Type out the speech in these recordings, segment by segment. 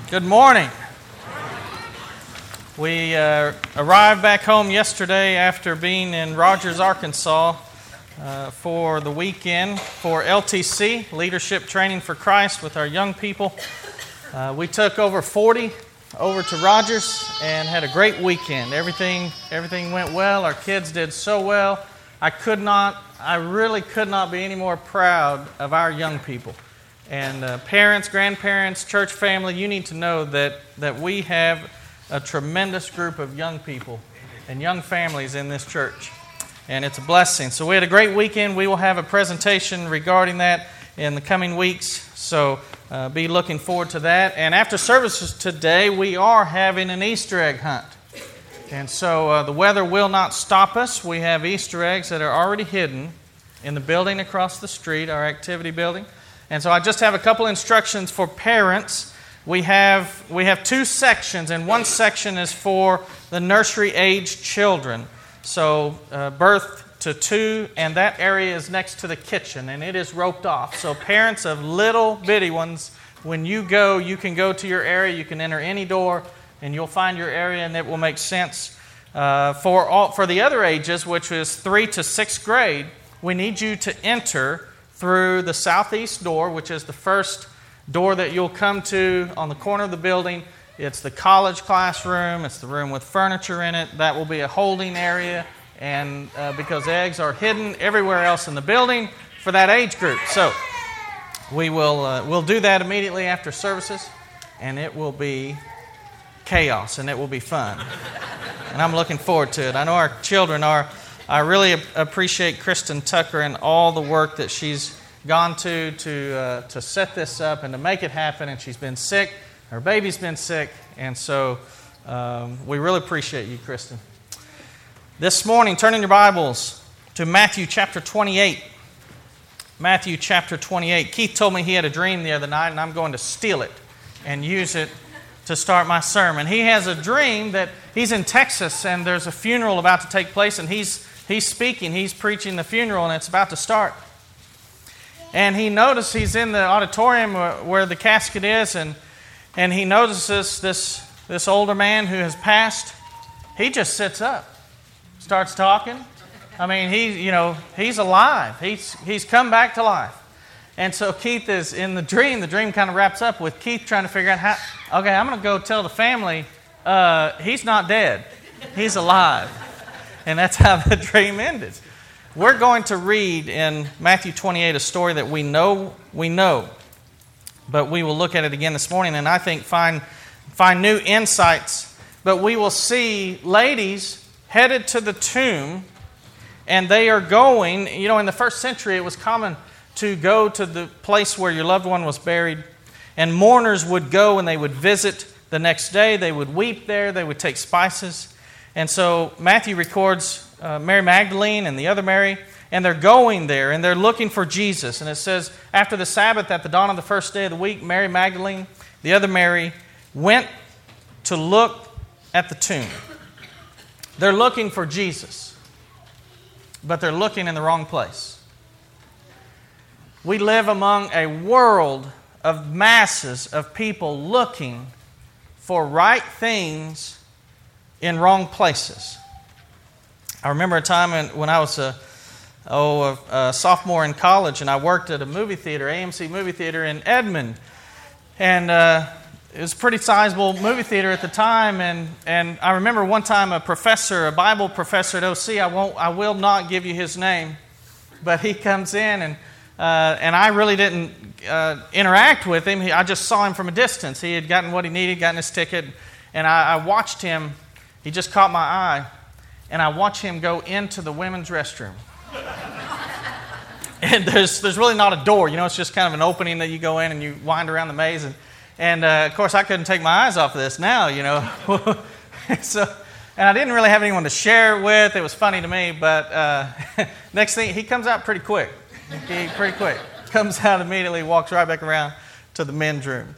Good morning. We arrived back home yesterday after being in Rogers, Arkansas for the weekend for LTC, Leadership Training for Christ, with our young people. We took over 40 over to Rogers and had a great weekend. Everything went well. Our kids did so well. I really could not be any more proud of our young people. And parents, grandparents, church family, you need to know that we have a tremendous group of young people and young families in this church. And it's a blessing. So we had a great weekend. We will have a presentation regarding that in the coming weeks. So be looking forward to that. And after services today, we are having an Easter egg hunt. And so the weather will not stop us. We have Easter eggs that are already hidden in the building across the street, our activity building. And so I just have a couple instructions for parents. We have two sections, and one section is for the nursery-age children. So birth to 2, and that area is next to the kitchen, and it is roped off. So parents of little bitty ones, when you go, you can go to your area, you can enter any door, and you'll find your area, and it will make sense. For the other ages, which is 3 to 6th grade, we need you to enter through the southeast door, which is the first door that you'll come to on the corner of the building. It's the college classroom. It's the room with furniture in it. That will be a holding area, and because eggs are hidden everywhere else in the building for that age group. So we'll do that immediately after services, and it will be chaos, and it will be fun. And I'm looking forward to it. I know our children are. I really appreciate Kristen Tucker and all the work that she's gone to set this up and to make it happen. And she's been sick. Her baby's been sick. And so we really appreciate you, Kristen. This morning, turn in your Bibles to Matthew chapter 28. Matthew chapter 28. Keith told me he had a dream the other night, and I'm going to steal it and use it to start my sermon. He has a dream that he's in Texas, and there's a funeral about to take place, and he's speaking, he's preaching the funeral, and it's about to start. And he notices he's in the auditorium where the casket is, and he notices this older man who has passed. He just sits up, starts talking. I mean, he's alive. He's come back to life. And so Keith is in the dream. The dream kind of wraps up with Keith trying to figure out okay, I'm going to go tell the family he's not dead. He's alive. And that's how the dream ended. We're going to read in Matthew 28 a story that we know, but we will look at it again this morning and I think find new insights. But we will see ladies headed to the tomb, and they are going, in the first century it was common to go to the place where your loved one was buried, and mourners would go and they would visit the next day. They would weep there, they would take spices. And so Matthew records Mary Magdalene and the other Mary, and they're going there, and they're looking for Jesus. And it says, after the Sabbath, at the dawn of the first day of the week, Mary Magdalene, the other Mary, went to look at the tomb. They're looking for Jesus, but they're looking in the wrong place. We live among a world of masses of people looking for right things in wrong places. I remember a time when I was a sophomore in college, and I worked at a movie theater, AMC movie theater in Edmond. And it was a pretty sizable movie theater at the time. And I remember one time a Bible professor at OC, I will not give you his name, but he comes in and I really didn't interact with him. I just saw him from a distance. He had gotten what he needed, gotten his ticket, and I watched him. He just caught my eye, and I watched him go into the women's restroom. And there's really not a door, it's just kind of an opening that you go in and you wind around the maze. And of course, I couldn't take my eyes off of this now, So, and I didn't really have anyone to share it with. It was funny to me, but next thing, he comes out pretty quick. Pretty quick. Comes out immediately, walks right back around to the men's room.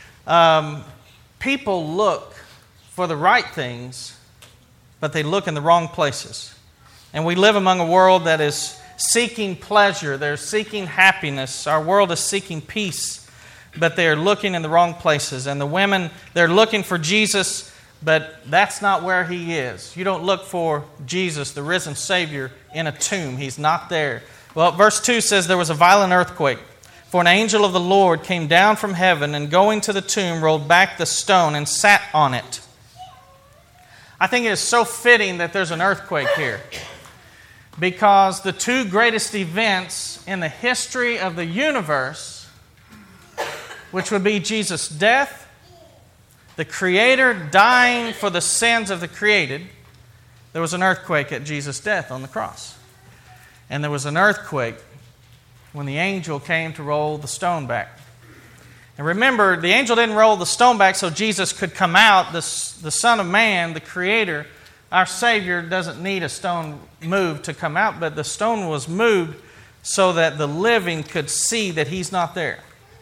People look for the right things, but they look in the wrong places. And we live among a world that is seeking pleasure. They're seeking happiness. Our world is seeking peace. but they're looking in the wrong places. And the women, they're looking for Jesus, but that's not where He is. You don't look for Jesus, the risen Savior, in a tomb. He's not there. Well, verse 2 says there was a violent earthquake. For an angel of the Lord came down from heaven and going to the tomb rolled back the stone and sat on it. I think it is so fitting that there's an earthquake here, because the two greatest events in the history of the universe, which would be Jesus' death, the Creator dying for the sins of the created, there was an earthquake at Jesus' death on the cross. And there was an earthquake when the angel came to roll the stone back. And remember, the angel didn't roll the stone back so Jesus could come out. The Son of Man, the Creator, our Savior, doesn't need a stone moved to come out, but the stone was moved so that the living could see that He's not there.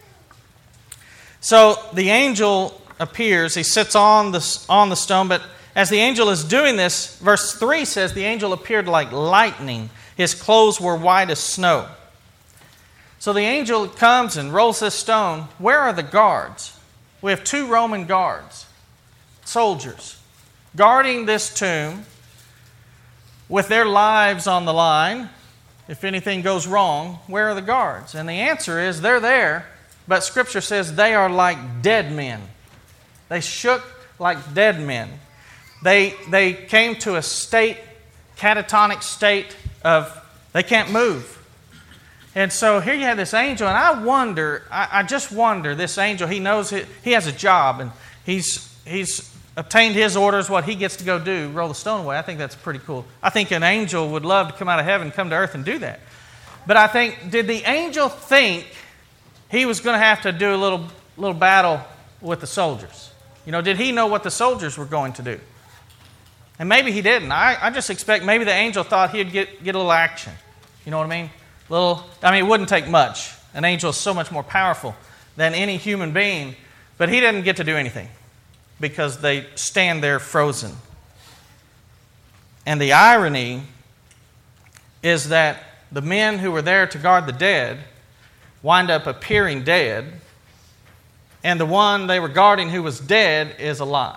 So the angel appears. He sits on the stone, but as the angel is doing this, verse 3 says the angel appeared like lightning. His clothes were white as snow. So the angel comes and rolls this stone. Where are the guards? We have 2 Roman guards, soldiers, guarding this tomb with their lives on the line. If anything goes wrong, where are the guards? And the answer is they're there, but Scripture says they are like dead men. They shook like dead men. They came to a catatonic state of they can't move. And so here you have this angel, and I just wonder, this angel, he knows he has a job, and he's obtained his orders, what he gets to go do, roll the stone away. I think that's pretty cool. I think an angel would love to come out of heaven, come to earth and do that. But I think, did the angel think he was going to have to do a little battle with the soldiers? Did he know what the soldiers were going to do? And maybe he didn't. I just expect maybe the angel thought he'd get a little action. You know what I mean? It wouldn't take much. An angel is so much more powerful than any human being, but he didn't get to do anything because they stand there frozen. And the irony is that the men who were there to guard the dead wind up appearing dead, and the one they were guarding who was dead is alive.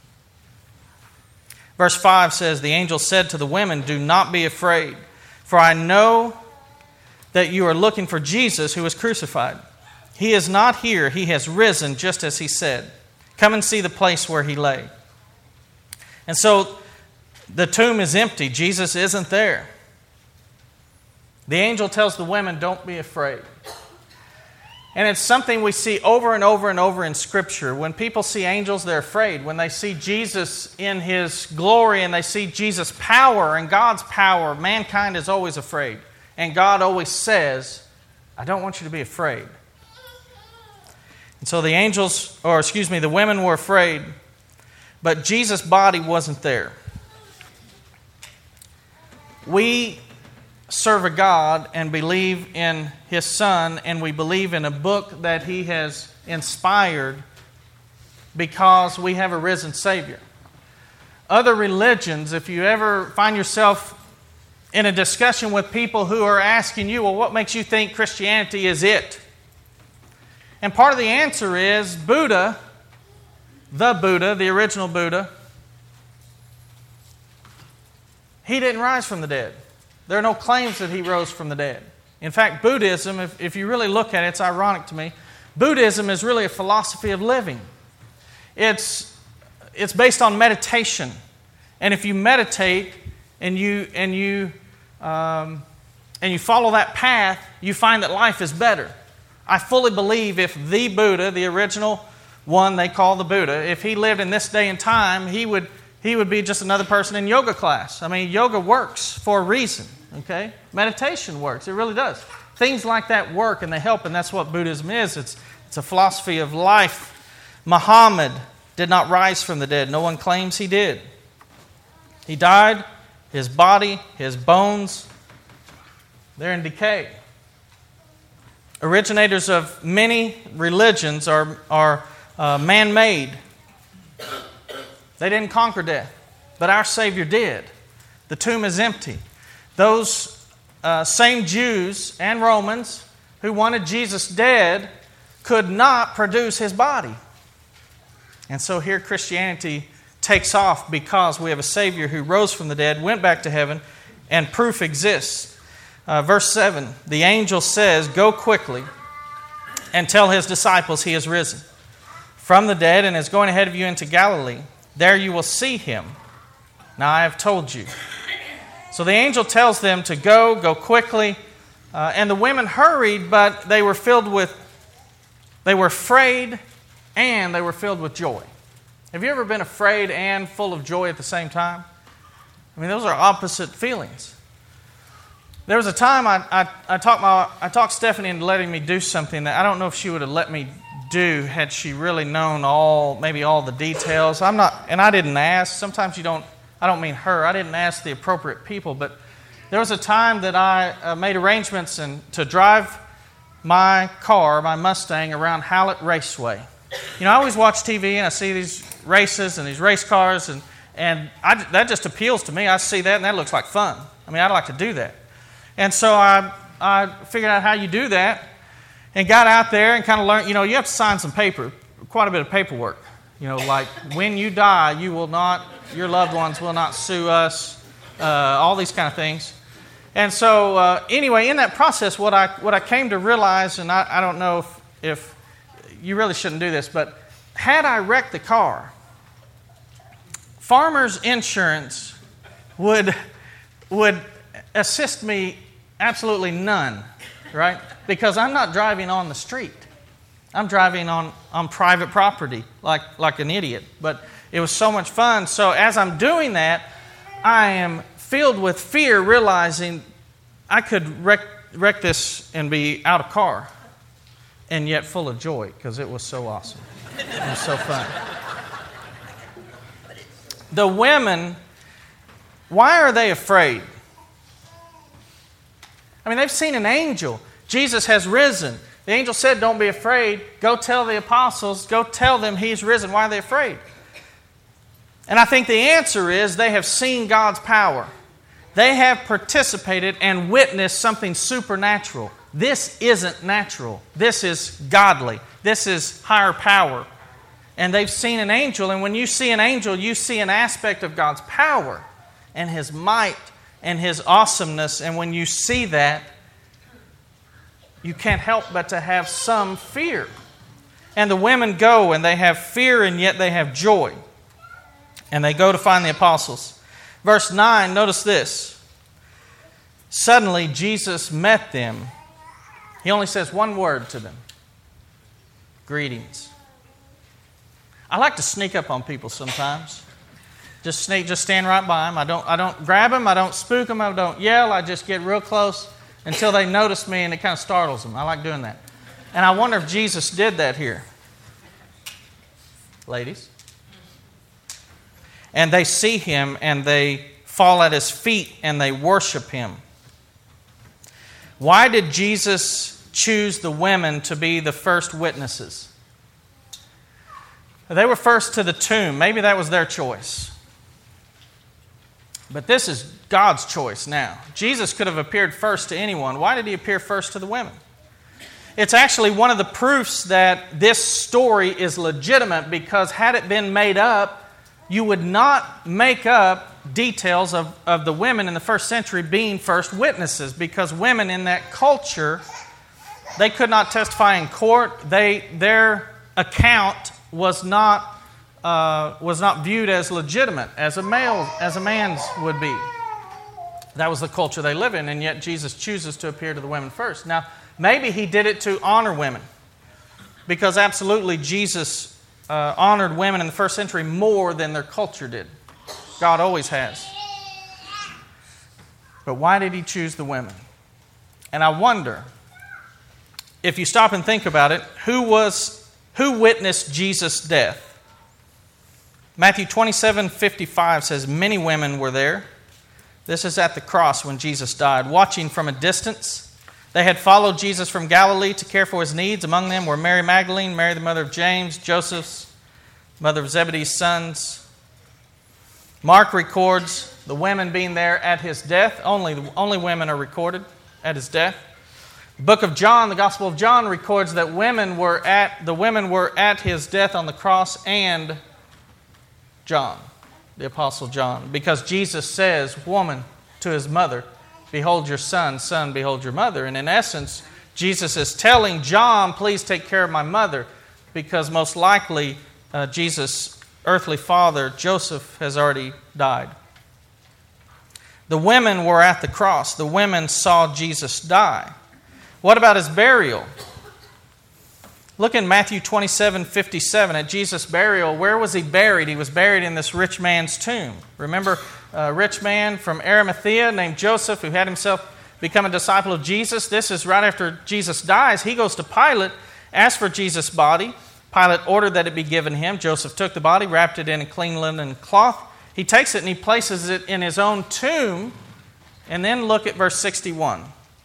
Verse 5 says, the angel said to the women, "Do not be afraid, for I know that you are looking for Jesus who was crucified. He is not here. He has risen just as He said. Come and see the place where He lay." And so the tomb is empty. Jesus isn't there. The angel tells the women, "Don't be afraid." And it's something we see over and over and over in Scripture. When people see angels, they're afraid. When they see Jesus in His glory and they see Jesus' power and God's power, mankind is always afraid. And God always says, "I don't want you to be afraid." And so the women were afraid, but Jesus' body wasn't there. We serve a God and believe in His Son, and we believe in a book that He has inspired because we have a risen Savior. Other religions, if you ever find yourself in a discussion with people who are asking you, well, what makes you think Christianity is it? And part of the answer is Buddha, the original Buddha, he didn't rise from the dead. There are no claims that he rose from the dead. In fact, Buddhism, if you really look at it, it's ironic to me, Buddhism is really a philosophy of living. It's based on meditation. And if you meditate and you follow that path, you find that life is better. I fully believe if the Buddha, the original one they call the Buddha, if he lived in this day and time, he would be just another person in yoga class. Yoga works for a reason, okay? Meditation works. It really does. Things like that work and they help, and that's what Buddhism is. It's a philosophy of life. Muhammad did not rise from the dead. No one claims he did. He died. His body, his bones, they're in decay. Originators of many religions are man-made. They didn't conquer death, but our Savior did. The tomb is empty. Those same Jews and Romans who wanted Jesus dead could not produce his body. And so here Christianity takes off because we have a Savior who rose from the dead, went back to heaven, and proof exists. Verse 7, the angel says, "Go quickly and tell his disciples he is risen from the dead and is going ahead of you into Galilee. There you will see him. Now I have told you." So the angel tells them to go quickly. And the women hurried, but they were afraid and they were filled with joy. Have you ever been afraid and full of joy at the same time? I mean, those are opposite feelings. There was a time I talked Stephanie into letting me do something that I don't know if she would have let me do had she really known all the details. I didn't ask. Sometimes I don't mean her. I didn't ask the appropriate people, but there was a time that I made arrangements to drive my car, my Mustang, around Hallett Raceway. I always watch TV and I see these races and these race cars, and that just appeals to me. I see that and that looks like fun. I mean, I'd like to do that. And so I figured out how you do that and got out there and kind of learned, you have to sign some paper, quite a bit of paperwork. Like when you die, your loved ones will not sue us, all these kind of things. And so anyway, in that process, what I came to realize, and I don't know if you really shouldn't do this, but had I wrecked the car, Farmers Insurance would assist me absolutely none, right? Because I'm not driving on the street. I'm driving on private property like an idiot. But it was so much fun. So as I'm doing that, I am filled with fear, realizing I could wreck this and be out of car, and yet full of joy because it was so awesome. It was so fun. The women, why are they afraid? I mean, they've seen an angel. Jesus has risen. The angel said, "Don't be afraid. Go tell the apostles. Go tell them he's risen." Why are they afraid? And I think the answer is they have seen God's power. They have participated and witnessed something supernatural. This isn't natural. This is godly. This is higher power. And they've seen an angel, and when you see an angel, you see an aspect of God's power and His might and His awesomeness. And when you see that, you can't help but to have some fear. And the women go, and they have fear, and yet they have joy. And they go to find the apostles. Verse 9, notice this. Suddenly Jesus met them. He only says one word to them. Greetings. I like to sneak up on people sometimes. Just stand right by them. I don't grab them. I don't spook them. I don't yell. I just get real close until they notice me, and it kind of startles them. I like doing that. And I wonder if Jesus did that here. Ladies. And they see Him, and they fall at His feet, and they worship Him. Why did Jesus choose the women to be the first witnesses? They were first to the tomb. Maybe that was their choice. But this is God's choice now. Jesus could have appeared first to anyone. Why did He appear first to the women? It's actually one of the proofs that this story is legitimate, because had it been made up, you would not make up details of the women in the first century being first witnesses, because women in that culture, they could not testify in court. Their account was not viewed as legitimate as a man's would be. That was the culture they live in, and yet Jesus chooses to appear to the women first. Now, maybe He did it to honor women, because absolutely Jesus honored women in the first century more than their culture did. God always has. But why did He choose the women? And I wonder, if you stop and think about it, who witnessed Jesus' death? Matthew 27:55 says, "Many women were there." This is at the cross when Jesus died, watching from a distance. They had followed Jesus from Galilee to care for His needs. Among them were Mary Magdalene, Mary the mother of James, Joseph, mother of Zebedee's sons. Mark records the women being there at His death. Only women are recorded at His death. The book of John, the Gospel of John, records that the women were at his death on the cross, and John, the Apostle John, because Jesus says, woman, to his mother, behold your son, son, behold your mother. And in essence, Jesus is telling John, please take care of my mother, because most likely Jesus' earthly father, Joseph, has already died. The women were at the cross. The women saw Jesus die. What about his burial? Look in Matthew 27:57 at Jesus' burial. Where was he buried? He was buried in this rich man's tomb. Remember a rich man from Arimathea named Joseph who had himself become a disciple of Jesus? This is right after Jesus dies. He goes to Pilate, asks for Jesus' body. Pilate ordered that it be given him. Joseph took the body, wrapped it in a clean linen cloth. He takes it and he places it in his own tomb. And then look at verse 61.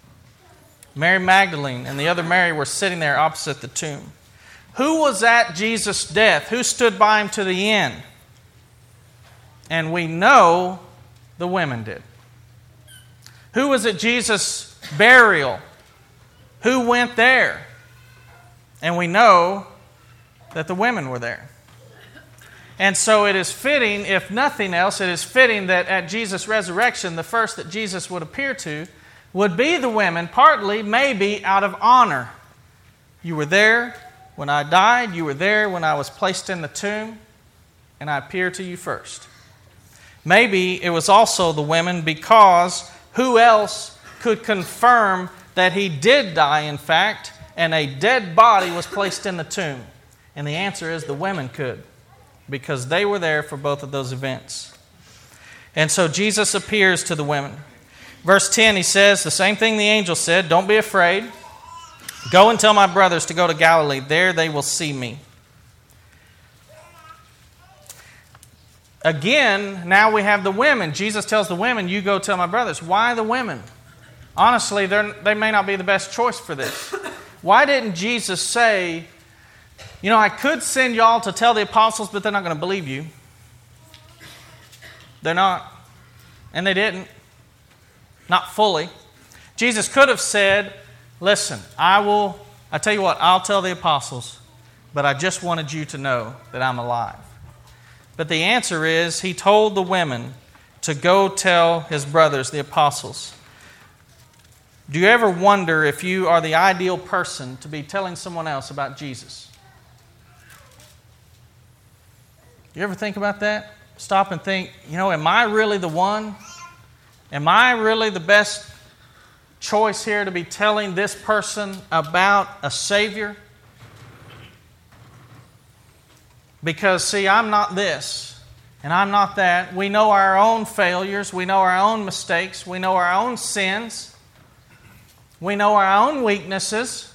Mary Magdalene and the other Mary were sitting there opposite the tomb. Who was at Jesus' death? Who stood by him to the end? And we know the women did. Who was at Jesus' burial? Who went there? And we know that the women were there. And so it is fitting, if nothing else, it is fitting that at Jesus' resurrection, the first that Jesus would appear to would be the women, partly, maybe, out of honor. You were there when I died. You were there when I was placed in the tomb. And I appeared to you first. Maybe it was also the women because who else could confirm that he did die, in fact, and a dead body was placed in the tomb? And the answer is the women could, because they were there for both of those events. And so Jesus appears to the women. Verse 10, he says, the same thing the angel said, don't be afraid. Go and tell my brothers to go to Galilee. There they will see me. Again, now we have the women. Jesus tells the women, you go tell my brothers. Why the women? Honestly, they may not be the best choice for this. Why didn't Jesus say, I could send y'all to tell the apostles, but they're not going to believe you. They're not. And they didn't. Not fully. Jesus could have said, listen, I tell you what, I'll tell the apostles, but I just wanted you to know that I'm alive. But the answer is, he told the women to go tell his brothers, the apostles. Do you ever wonder if you are the ideal person to be telling someone else about Jesus? You ever think about that? Stop and think, am I really the one? Am I really the best choice here to be telling this person about a Savior? Because, see, I'm not this, and I'm not that. We know our own failures. We know our own mistakes. We know our own sins. We know our own weaknesses.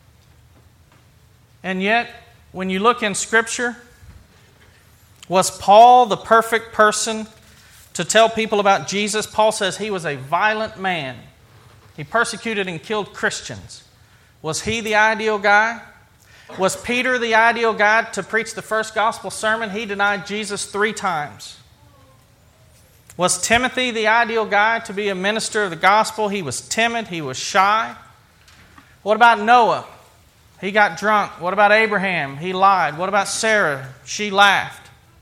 And yet, when you look in Scripture, was Paul the perfect person to tell people about Jesus? Paul says he was a violent man. He persecuted and killed Christians. Was he the ideal guy? Was Peter the ideal guy to preach the first gospel sermon? He denied Jesus 3 times. Was Timothy the ideal guy to be a minister of the gospel? He was timid. He was shy. What about Noah? He got drunk. What about Abraham? He lied. What about Sarah? She laughed.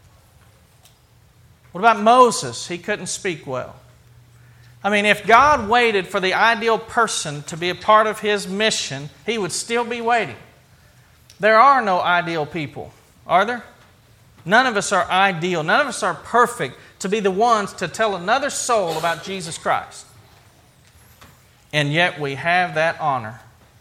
What about Moses? He couldn't speak well. If God waited for the ideal person to be a part of his mission, he would still be waiting. There are no ideal people, are there? None of us are ideal. None of us are perfect to be the ones to tell another soul about Jesus Christ. And yet we have that honor.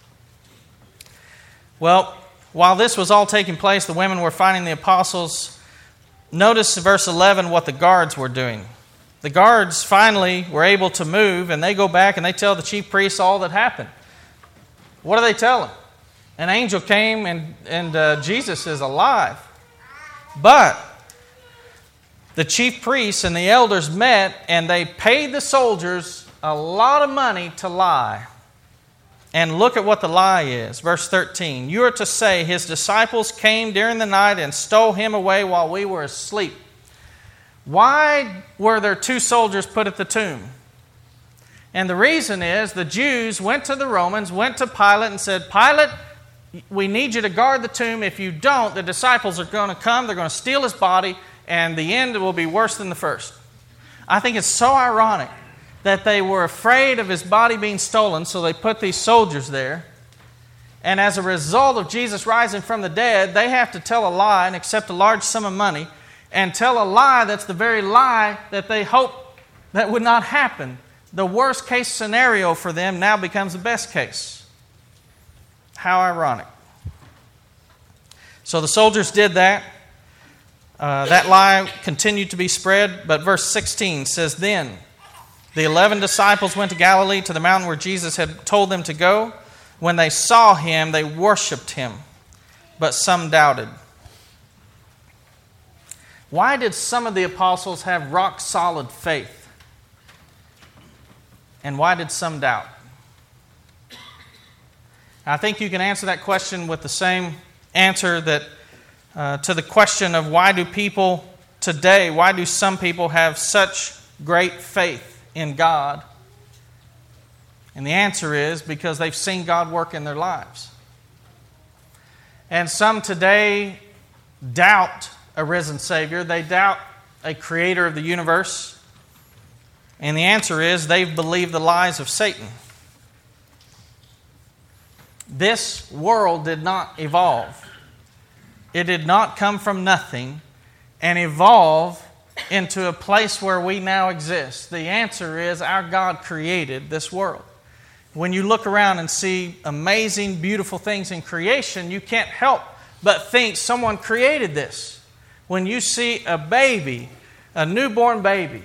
Well, while this was all taking place, the women were finding the apostles. Notice in verse 11 what the guards were doing. The guards finally were able to move, and they go back and they tell the chief priests all that happened. What do they tell them? An angel came and Jesus is alive. But the chief priests and the elders met, and they paid the soldiers a lot of money to lie. And look at what the lie is. Verse 13. You are to say, his disciples came during the night and stole him away while we were asleep. Why were there 2 soldiers put at the tomb? And the reason is the Jews went to the Romans, went to Pilate and said, Pilate, we need you to guard the tomb. If you don't, the disciples are going to come, they're going to steal his body, and the end will be worse than the first. I think it's so ironic that they were afraid of his body being stolen, so they put these soldiers there. And as a result of Jesus rising from the dead, they have to tell a lie and accept a large sum of money and tell a lie that's the very lie that they hoped that would not happen. The worst case scenario for them now becomes the best case. How ironic. So the soldiers did that. That lie continued to be spread, but verse 16 says, Then the 11 disciples went to Galilee, to the mountain where Jesus had told them to go. When they saw him, they worshipped him, but some doubted. Why did some of the apostles have rock-solid faith? And why did some doubt? I think you can answer that question with the same answer that to the question of why do people today, why do some people have such great faith in God? And the answer is because they've seen God work in their lives. And some today doubt a risen Savior. They doubt a creator of the universe. And the answer is they've believed the lies of Satan. This world did not evolve. It did not come from nothing and evolve into a place where we now exist. The answer is our God created this world. When you look around and see amazing, beautiful things in creation, you can't help but think someone created this. When you see a baby, a newborn baby,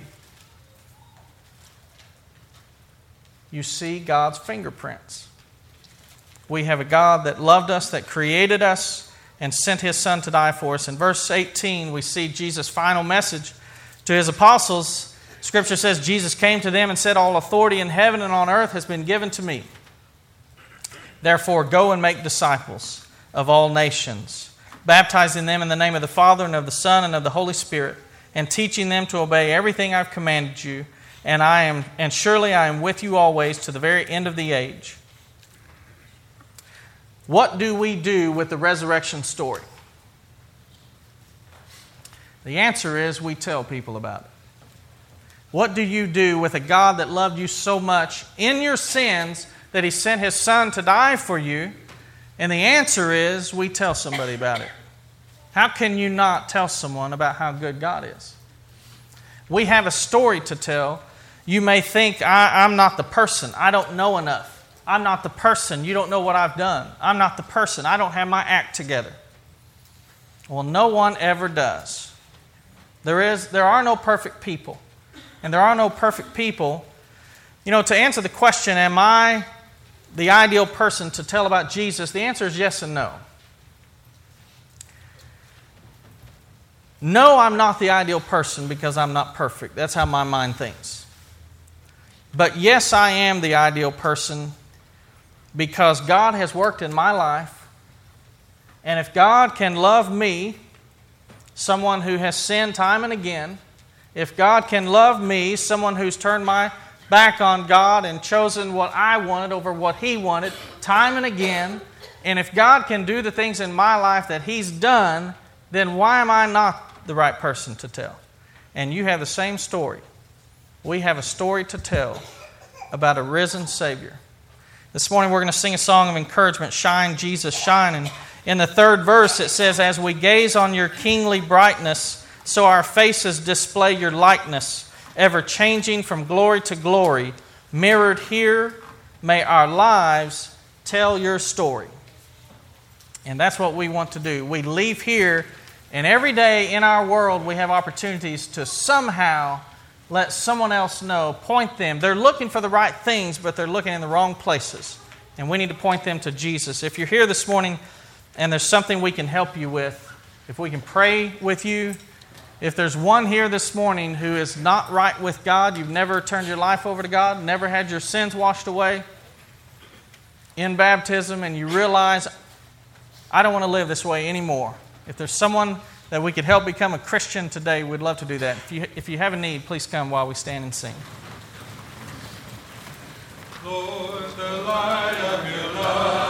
you see God's fingerprints. We have a God that loved us, that created us, and sent His Son to die for us. In verse 18, we see Jesus' final message to His apostles. Scripture says, Jesus came to them and said, All authority in heaven and on earth has been given to me. Therefore, go and make disciples of all nations, baptizing them in the name of the Father and of the Son and of the Holy Spirit, and teaching them to obey everything I've commanded you. And surely I am with you always to the very end of the age. What do we do with the resurrection story? The answer is we tell people about it. What do you do with a God that loved you so much in your sins that He sent His Son to die for you? And the answer is we tell somebody about it. How can you not tell someone about how good God is? We have a story to tell. You may think, I'm not the person. I don't know enough. I'm not the person. You don't know what I've done. I'm not the person. I don't have my act together. Well, no one ever does. There are no perfect people. And there are no perfect people. You know, to answer the question, am I the ideal person to tell about Jesus? The answer is yes and no. No, I'm not the ideal person because I'm not perfect. That's how my mind thinks. But yes, I am the ideal person because God has worked in my life. And if God can love me, someone who has sinned time and again, if God can love me, someone who's turned my back on God and chosen what I wanted over what He wanted time and again, and if God can do the things in my life that He's done, then why am I not the right person to tell? And you have the same story. We have a story to tell about a risen Savior. This morning we're going to sing a song of encouragement, Shine, Jesus, Shine. And in the third verse it says, As we gaze on your kingly brightness, so our faces display your likeness, ever changing from glory to glory. Mirrored here, may our lives tell your story. And that's what we want to do. We leave here, and every day in our world we have opportunities to somehow let someone else know, point them. They're looking for the right things, but they're looking in the wrong places. And we need to point them to Jesus. If you're here this morning and there's something we can help you with, if we can pray with you, if there's one here this morning who is not right with God, you've never turned your life over to God, never had your sins washed away in baptism, and you realize, I don't want to live this way anymore. If there's someone that we could help become a Christian today, we'd love to do that. If you have a need, please come while we stand and sing. Lord, the light of your love.